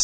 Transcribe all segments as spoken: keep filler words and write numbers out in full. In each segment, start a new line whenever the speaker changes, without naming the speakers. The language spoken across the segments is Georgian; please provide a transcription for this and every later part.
ამბობს.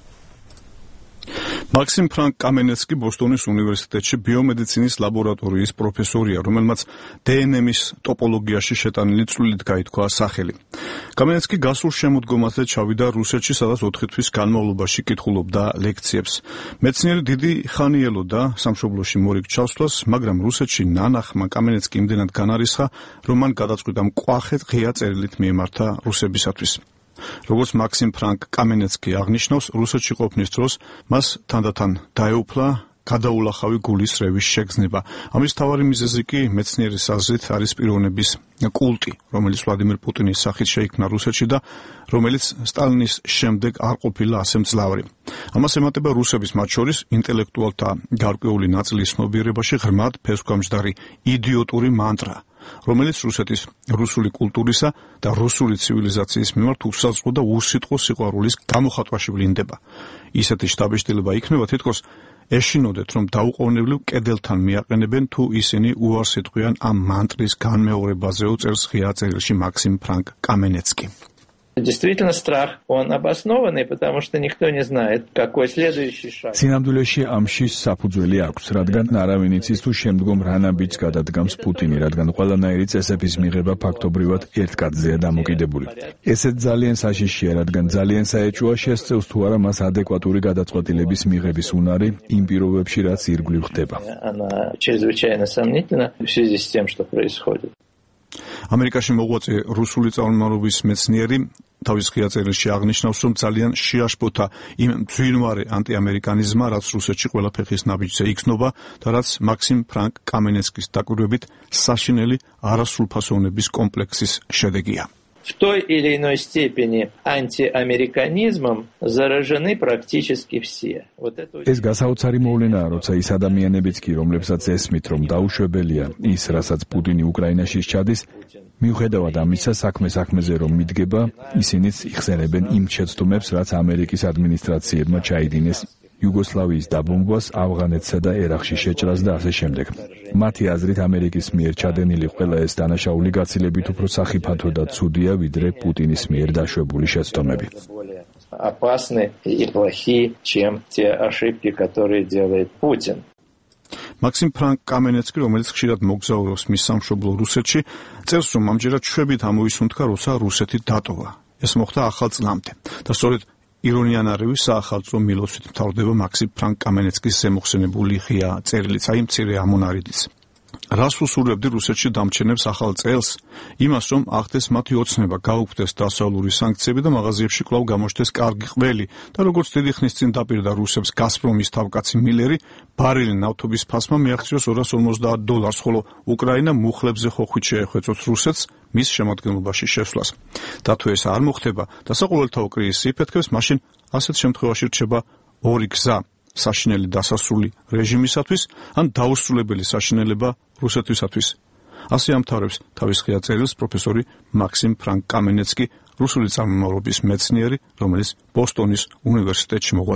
მაქსიმ ფრანკ კამენეცკი ბოსტონის უნივერსიტეტში ბიომედიცინის ლაბორატორიის პროფესორია, რომელმაც დნმ-ის ტოპოლოგიაში შეტანილი წვლილით გაითქვა სახელი. კამენეცკი გასულ შემოდგომაზე ჩავიდა რუსეთში, სადაც ოთხი თვის განმავლობაში კითხულობდა ლექციებს. მეცნიერი დიდი ხანი ელოდა სამშობლოში მორიგ ჩასვლას, მაგრამ რუსეთში ნანახმა კამენეცკი იმდენად განარისხა, რომ მან გადაწყვიტა მკვახე ღია წერილით მიემართა რუსებისათვის. როგორც მაქსიმ ფრანკ კამენეცკი აღნიშნავს, რუსეთში ყოფნის დროს მას თანდათან დაეუფლა გადაულახავი გულის რევის შეგრძნება. ამის მთავარი მიზეზი კი მეცნიერის აზრით არის პიროვნების კულტი, რომელიც ვლადიმერ პუტინის სახით შეიქმნა რუსეთში და რომელიც სტალინის შემდეგ არ ყოფილა ასე მძლავრი. ამას ემატება რუსების, მათ შორის ინტელექტუალთა გარკვეული ნაწილის ცნობიერებაში ღრმად ფესვგამჯდარი იდიოტური მანტრა, რომელიც რუსეთის რუსული კულტურისა და რუსული ცივილიზაციის მიმართ უსაზღრო და უსიტყვო სიყვარულის გამოხატვაში ვლინდება. ისეთი შთაბეჭდილება იქნება თითქოს ეშინოდეთ, რომ დაუყოვნებლივ კედელთან მიაყენებენ, თუ ისინი უარს იტყვიან ამ მანტრის განმეორებაზეო წერს ღია წერილში მაქსიმ ფრანკ კამენეცკი.
Действительно, страх, он обоснованный, потому что никто не знает, какой следующий шаг.
Სინამდვილეში ამში საფუძველი აქვს, რადგან არავინ იცის თუ შემდგომ რა ნაბიჯს გადადგამს პუტინი, რადგან ყველანაირი წესების მიღება ფაქტობრივად ერთ კაცზეა დამოკიდებული. ესეც ძალიან საშიშია, რადგან ძალიან საეჭვოა შესწევს თუ არა მას ადეკვატური გადაწყვეტილების მიღების უნარი იმ პირობებში, რაც ირგვლივ ხდება.
Она чрезвычайно сомнительна в связи с тем, что происходит.
ამერიკაში მოღვაწე რუსული წარმომავლობის მეცნიერი თავის ღია წერილში აღნიშნავს, რომ ძალიან შეაშფოთა იმ ძვირვარე ანტიამერიკანიზმმა, რაც რუსეთში ყველა ფეხის ნაბიჯზე იქნობა და რაც მაქსიმ ფრანკ კამენეცკის დაკვირვებით საშინელი არასრულფასოვნების კომპლექსის შედეგია.
В той или иной степени антиамериканизмом заражены практически все. Вот это
ეს გასაოცარი მოვლენაა, როცა ის ადამიანებიც კი, რომლებსაც ესმით, რომ დაუშვებელია ის, რასაც პუტინი უკრაინაში სჩადის, მიუხედავად ამისა, საქმე საქმეზე რომ მიდგება, ისინიც იხსენებენ იმ შეცდომებს, რაც ამერიკის ადმინისტრაციებმა ჩაიდინეს იუგოსლავიის დაბომბვას, ავღანეთსა და ერაყში შეჭრას და ასე შემდეგ. მათი აზრით, ამერიკის მიერ ჩადენილი ყველა ეს დანაშაული გაცილებით უფრო სახიფათო და ცუდია, ვიდრე პუტინის მიერ დაშვებული შეცდომები.
опасны и плохи, чем те ошибки, которые делает Путин.
მაქსიმ ფრანკ კამენეცკი, რომელიც ხშირად მოგზაურობს მის სამშობლო რუსეთში, წერს, რომ ამჯერად შვებით ამოისუნთქა, როცა რუსეთი დატოვა. ეს მოხდა ახალ წლამდე და სწორედ ირონიანარევი საახალწლო მილოცვით მთავრდება მაქსიმ ფრანკ კამენეცკის ზემოხსენებული ღია წერილიც, აი მცირე ამონარიდიც. რას უსურვებდი რუსეთში დამჩენებს ახალ წელს? იმას, რომ ახდეს მათი ოცნება, გაუქმდეს დასავლური სანქციები და მაღაზიებში კვლავ გამოჩნდეს კარგი ყველი და როგორც დიდი ხნის წინ დაპირდა რუსებს გაზპრომის თავკაცი მილერი, ბარელი ნავთობის ფასმა მიაღწიოს ორას ორმოცდაათ დოლარს, ხოლო უკრაინა მუხლებზე ხოხვით შეეხვეწოს რუსეთს მის შემადგენლობაში შესვლას. და თუ ეს არ მოხდება და საყოველთაო კრიზისი იფეთქებს, მაშინ ასეთ შემთხვევაში რჩება ორი გზა: საშინელი დასასრული რეჟიმისათვის, ან დაუსრულებელი საშინელება რუსეთისათვის. ასე ამთავრებს თავის ღია წერილს პროფესორი მაქსიმ ფრანკ კამენეცკი, რუსული წარმომავლობის მეცნიერი, რომელიც ბოსტონის უნივერსიტეტში მოღვაწეობს.